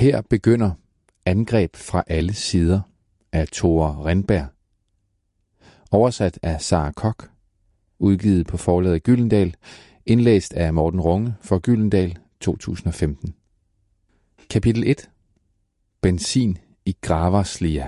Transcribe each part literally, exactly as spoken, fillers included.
Her begynder Angreb fra alle sider af Tore Renberg. Oversat af Sara Koch. Udgivet på forlaget Gyldendal. Indlæst af Morten Runge for Gyldendal to tusind og femten. Kapitel et. Benzin i Gravaslia.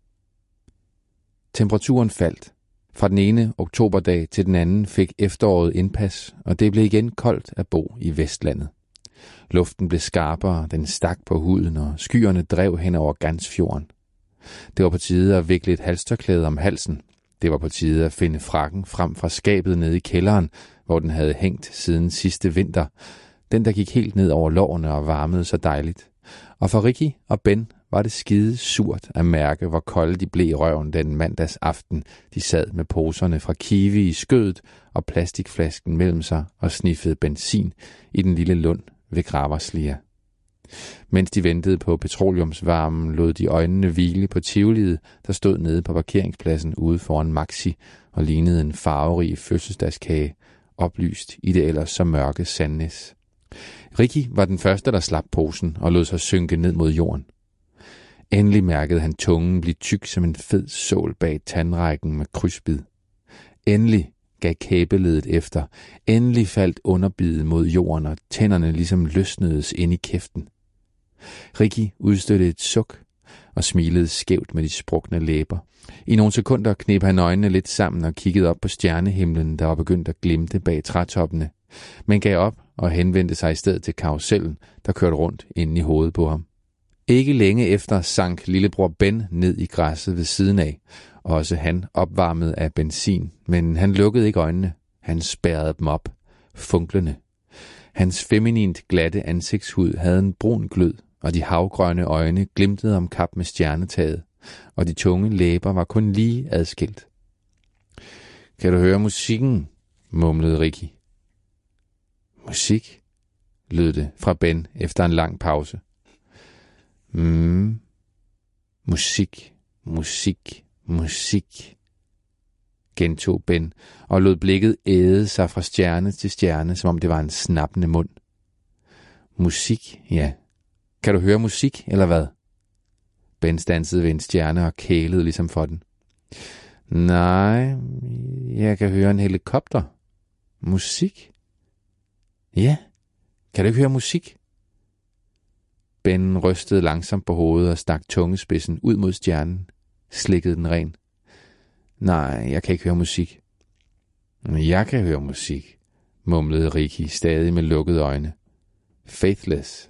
Temperaturen faldt. Fra den ene oktoberdag til den anden fik efteråret indpas, og det blev igen koldt at bo i Vestlandet. Luften blev skarpere, den stak på huden, og skyerne drev hen over Gansfjorden. Det var på tide at vikle et halstørklæde om halsen. Det var på tide at finde frakken frem fra skabet nede i kælderen, hvor den havde hængt siden sidste vinter. Den, der gik helt ned over lårene og varmede så dejligt. Og for Ricky og Ben var det skide surt at mærke, hvor kolde de blev i røven den mandags aften. De sad med poserne fra Kiwi i skødet og plastikflasken mellem sig og sniffede benzin i den lille lund ved Gravaslia. Mens de ventede på petroleumsvarmen, lod de øjnene hvile på tivoliet, der stod nede på parkeringspladsen ude foran Maxi og lignede en farverig fødselsdagskage, oplyst i det ellers så mørke Sandnes. Ricky var den første, der slap posen og lod sig synke ned mod jorden. Endelig mærkede han tungen blive tyk som en fed sål bag tandrækken med krydsbid. Endelig gav kæbeledet efter. Endelig faldt underbidet mod jorden, og tænderne ligesom løsnedes ind i kæften. Ricky udstødte et suk og smilede skævt med de sprukne læber. I nogle sekunder kneb han øjnene lidt sammen og kiggede op på stjernehimlen, der var begyndt at glimte bag trætoppene, men gav op og henvendte sig i stedet til karusellen, der kørte rundt inde i hovedet på ham. Ikke længe efter sank lillebror Ben ned i græsset ved siden af, også han opvarmet af benzin, men han lukkede ikke øjnene. Han spærrede dem op, funklende. Hans feminint glatte ansigtshud havde en brun glød, og de havgrønne øjne glimtede om kap med stjernetaget, og de tunge læber var kun lige adskilt. Kan du høre musikken? Mumlede Ricky. Musik? Lød det fra Ben efter en lang pause. Mm. Musik, musik, musik, gentog Ben og lod blikket æde sig fra stjerne til stjerne, som om det var en snappende mund. Musik, ja. Kan du høre musik, eller hvad? Ben stansede ved en stjerne og kælede ligesom for den. Nej, jeg kan høre en helikopter. Musik? Ja, kan du ikke høre musik? Ben rystede langsomt på hovedet og stak tungespidsen ud mod stjernen, slikkede den ren. Nej, jeg kan ikke høre musik. Jeg kan høre musik, mumlede Ricky stadig med lukkede øjne. Faithless.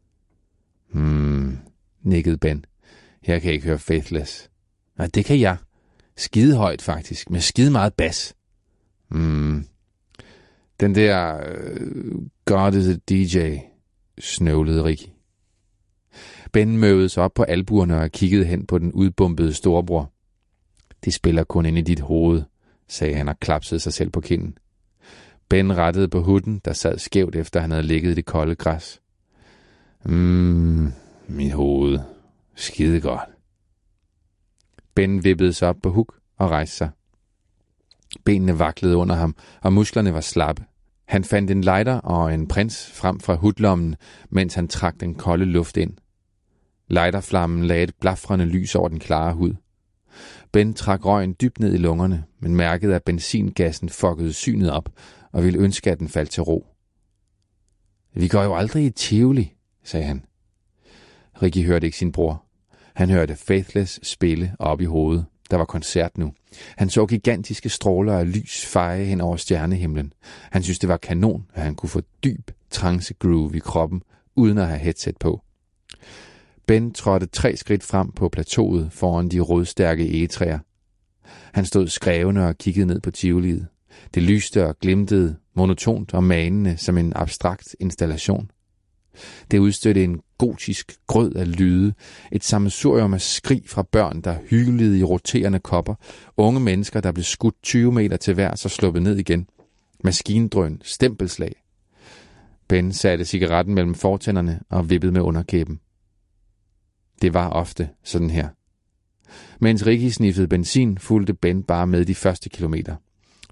Hmm, nikkede Ben. Jeg kan ikke høre Faithless. Nej, det kan jeg. Skide højt faktisk, med skide meget bas. Hmm. Den der uh, God is a D J, snøvlede Ricky. Ben møvede sig op på albuerne og kiggede hen på den udbumpede storebror. Det spiller kun ind i dit hoved, sagde han og klapsede sig selv på kinden. Ben rettede på hunden, der sad skævt efter han havde ligget i det kolde græs. Mmm, mit hoved. Skide godt. Ben vippede sig op på huk og rejste sig. Benene vaklede under ham, og musklerne var slappe. Han fandt en lighter og en prins frem fra hudlommen, mens han trak den kolde luft ind. Lighterflammen lagde et blafrende lys over den klare hud. Ben trak røgen dybt ned i lungerne, men mærkede, at benzingassen fuckede synet op, og ville ønske, at den faldt til ro. Vi går jo aldrig i Tivoli, sagde han. Ricky hørte ikke sin bror. Han hørte Faithless spille op i hovedet. Der var koncert nu. Han så gigantiske stråler af lys feje hen over stjernehimlen. Han syntes, det var kanon, at han kunne få dyb trance-groove i kroppen, uden at have headset på. Ben trådte tre skridt frem på plateauet foran de rodstærke egetræer. Han stod skrævende og kiggede ned på tivoliet. Det lyste og glimtede, monotont og manende som en abstrakt installation. Det udstødte en gotisk grød af lyde, et sammensurium af skrig fra børn, der hylede i roterende kopper, unge mennesker, der blev skudt tyve meter til værs og sluppet ned igen, maskindrøn, stempelslag. Ben satte cigaretten mellem fortænderne og vippede med underkæben. Det var ofte sådan her. Mens Ricky sniffede benzin, fulgte Ben bare med de første kilometer.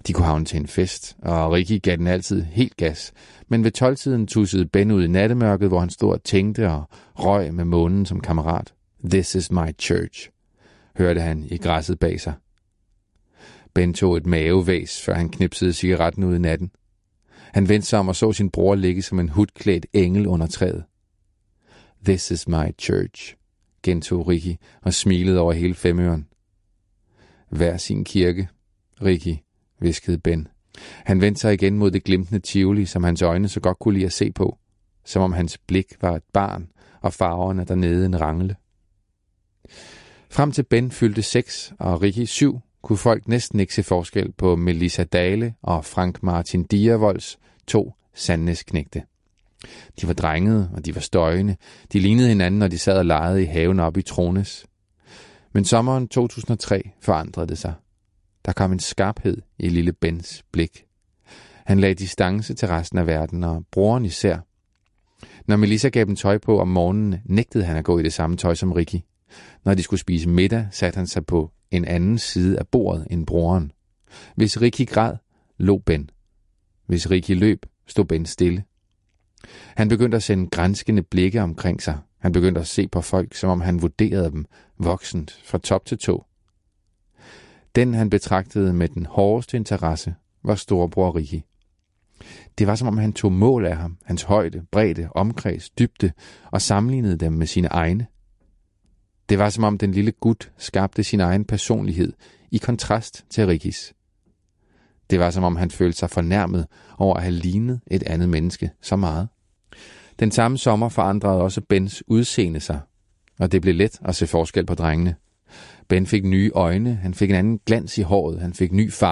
De kunne havne til en fest, og Ricky gav den altid helt gas. Men ved tolv-tiden tussede Ben ud i nattemørket, hvor han stod og tænkte og røg med månen som kammerat. This is my church, hørte han i græsset bag sig. Ben tog et mavevæs, før han knipsede cigaretten ud i natten. Han vendte sig om og så sin bror ligge som en hudklædt engel under træet. This is my church, gentog Ricky og smilede over hele femøren. Hver sin kirke, Ricky, hviskede Ben. Han vendte sig igen mod det glimtende tivoli, som hans øjne så godt kunne lide at se på, som om hans blik var et barn, og farverne dernede en rangle. Frem til Ben fyldte seks og Ricky syv, kunne folk næsten ikke se forskel på Melissa Dale og Frank Martin Diervolds to Sandnæsknægte. De var drengede, og de var støjende. De lignede hinanden, når de sad og legede i haven oppe i Trones. Men sommeren to tusind og tre forandrede det sig. Der kom en skarphed i lille Bens blik. Han lagde distance til resten af verden, og broren især. Når Melissa gav dem tøj på om morgenen, nægtede han at gå i det samme tøj som Ricky. Når de skulle spise middag, satte han sig på en anden side af bordet end broren. Hvis Ricky græd, lå Ben. Hvis Ricky løb, stod Ben stille. Han begyndte at sende granskende blikke omkring sig. Han begyndte at se på folk, som om han vurderede dem voksent fra top til tå. Den, han betragtede med den hårdeste interesse, var storebror Ricky. Det var som om han tog mål af ham, hans højde, bredde, omkreds, dybde, og sammenlignede dem med sine egne. Det var som om den lille gut skabte sin egen personlighed i kontrast til Rickys. Det var som om han følte sig fornærmet over at have lignet et andet menneske så meget. Den samme sommer forandrede også Bens udseende sig, og det blev let at se forskel på drengene. Ben fik nye øjne, han fik en anden glans i håret, han fik ny farve.